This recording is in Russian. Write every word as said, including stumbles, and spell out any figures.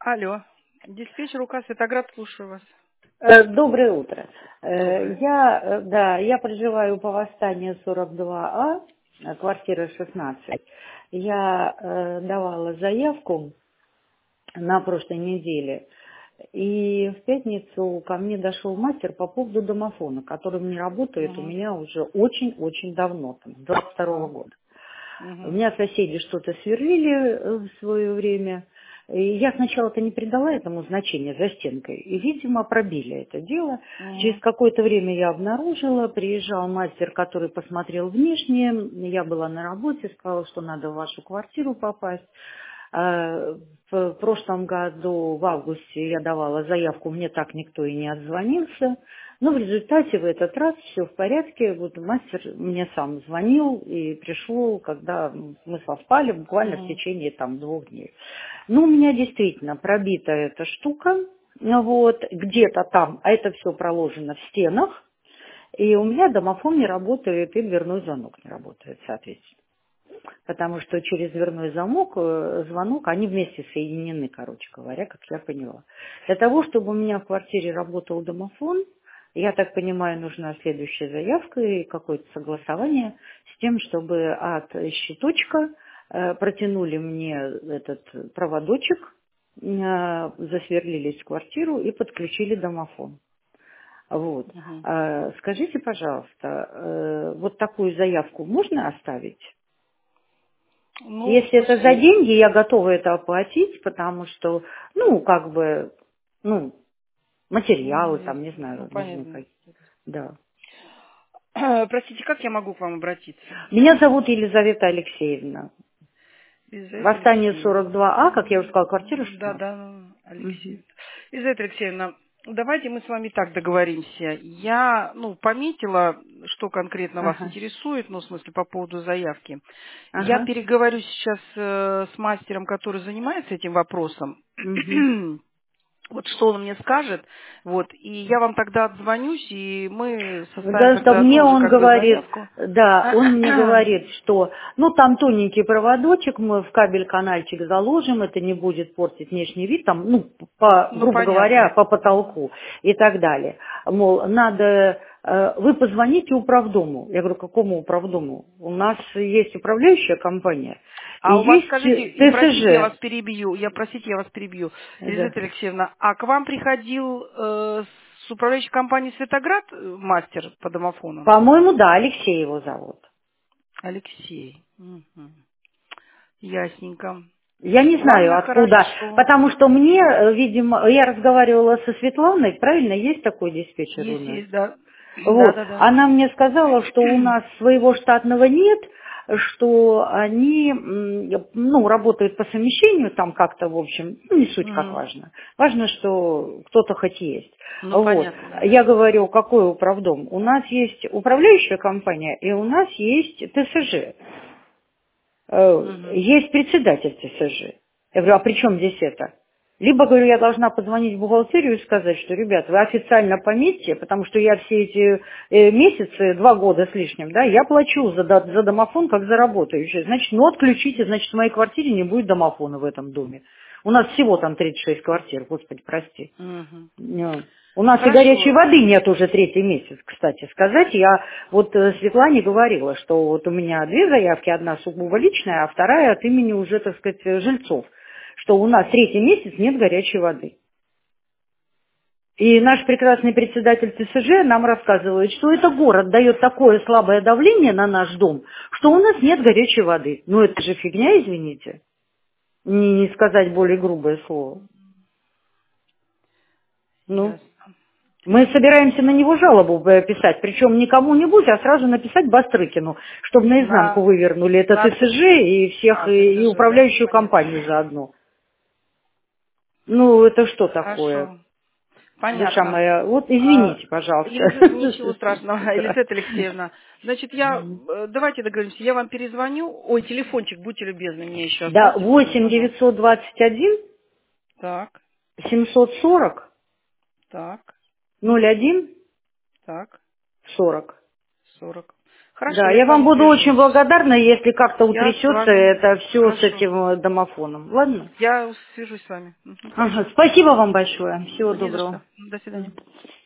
Алло, диспетчер УК Светоград, слушаю вас. Э, Доброе утро. Э, Доброе. Я, э, да, я проживаю по Восстанию сорок два А, э, квартира шестнадцать. Я э, давала заявку на прошлой неделе, и в пятницу ко мне дошел мастер по поводу домофона, который не работает у Угу. меня уже очень-очень давно, там, с двадцать второго Так. года. У Угу. меня соседи что-то сверлили э, в свое время. И я сначала-то не придала этому значения за стенкой. И, видимо, пробили это дело. Через Угу. какое-то время я обнаружила, приезжал мастер, который посмотрел внешне. Я была на работе, сказала, что надо в вашу квартиру попасть. А, В прошлом году, в августе, я давала заявку, мне так никто и не отзвонился. Но в результате в этот раз все в порядке. Вот мастер мне сам звонил и пришел, когда мы совпали буквально в Угу. течение там двух дней. Ну, у меня действительно пробита эта штука, ну вот, где-то там, а это все проложено в стенах, и у меня домофон не работает, и дверной звонок не работает, соответственно. Потому что через дверной замок, э, звонок, они вместе соединены, короче говоря, как я поняла. Для того, чтобы у меня в квартире работал домофон, я так понимаю, нужна следующая заявка и какое-то согласование с тем, чтобы от щиточка э, протянули мне этот проводочек, э, засверлились в квартиру и подключили домофон. Вот. Угу. Э, Скажите, пожалуйста, э, вот такую заявку можно оставить? Ну, Если это за слушайте, деньги, я готова это оплатить, потому что, ну, как бы, ну, материалы ну, там, не ну, знаю, нужны понятно. какие. Да. Простите, как я могу к вам обратиться? Меня зовут Елизавета Алексеевна. Лизавета Восстание Алексеевна. сорок два А, как я уже сказала, квартира Да, шестнадцать. да, Мгм. Алексеевна. Лизавета Алексеевна, давайте мы с вами так договоримся. Я, ну, пометила, что конкретно вас Ага. интересует, ну, в смысле, по поводу заявки. Я Ага. переговорю сейчас э, с мастером, который занимается этим вопросом. Мгм. Вот что он мне скажет, вот, и я вам тогда отзвонюсь, и мы составим Потому что тогда, ну, мне уже он как бы говорит, заявку. да, он мне говорит, что, ну, там тоненький проводочек, мы в кабель-канальчик заложим, это не будет портить внешний вид, там, ну, по, Ну, грубо говоря, понятно. по Мгм. потолку и так далее. Мол, надо, э, вы позвоните управдому. Я говорю, какому управдому? У нас есть управляющая компания и А у вас, есть скажите, э, и простите, я вас ТСЖ. перебью, я, простите, я вас перебью, Да. Елизавета Алексеевна, а к вам приходил э, с управляющей компании «Светоград» э, мастер по домофону? По-моему, да, Алексей его зовут. Алексей. Мгм. Ясненько. Я не знаю Ладно, откуда, хорошо. потому что мне, э, видимо, я разговаривала со Светланой, правильно, есть такой диспетчер у Есть, нас? есть, да. Да, Вот, да, да. она мне сказала, что у нас своего штатного нет, что они, м, ну, работают по совмещению там как-то, в общем, ну, не суть как Мгм. важно. Важно, что кто-то хоть есть. Ну, Вот. понятно, да. Я говорю, какой управдом? У нас есть управляющая компания, и у нас есть ТСЖ. Э, Мгм. есть председатель ТСЖ. Я говорю, а при чем здесь это? Либо, говорю, я должна позвонить в бухгалтерию и сказать, что, ребят, вы официально пометьте, потому что я все эти э, месяцы, два года с лишним, да, я плачу за, до- за домофон как за работающий. Значит, ну отключите, значит, в моей квартире не будет домофона в этом доме. У нас всего там тридцать шесть квартир, господи, прости. Мгм. Не. У нас и горячей Хорошо. воды нет уже третий месяц, кстати сказать. Я вот э, Светлане говорила, что вот у меня две заявки, одна сугубо личная, а вторая от имени уже, так сказать, э, жильцов, что у нас третий месяц нет горячей воды. И наш прекрасный председатель ТСЖ нам рассказывает, что это город дает такое слабое давление на наш дом, что у нас нет горячей воды. Ну это же фигня, извините. Не, не сказать более грубое слово. Ну. Ясно. Мы собираемся на него жалобу э, писать, причем не кому-нибудь, а сразу написать Бастрыкину, чтобы наизнанку На, вывернули это на, ТСЖ и всех, а, и, и ТСЖ, да? управляющую Понятно. компанию заодно. Ну, это что такое, Хорошо. душа Понятно. моя? Вот А, извините, пожалуйста. Елиза- ничего страшного, Да. Елизавета Алексеевна. Значит, я, э, давайте договоримся, я вам перезвоню. Ой, телефончик, будьте любезны, мне еще Да, оставьте свой, восемь пожалуйста. девятьсот двадцать один Так, семьсот сорок так, ноль один так, сорок. сорок. Хорошо, Да, я я с вам вами буду очень свяжусь. благодарна, если как-то Я с утрясется вами. это все с Хорошо. этим э, домофоном. Ладно? Я свяжусь с вами. Мгм, Ага, хорошо. спасибо вам большое. Всего Не за доброго. что. До свидания.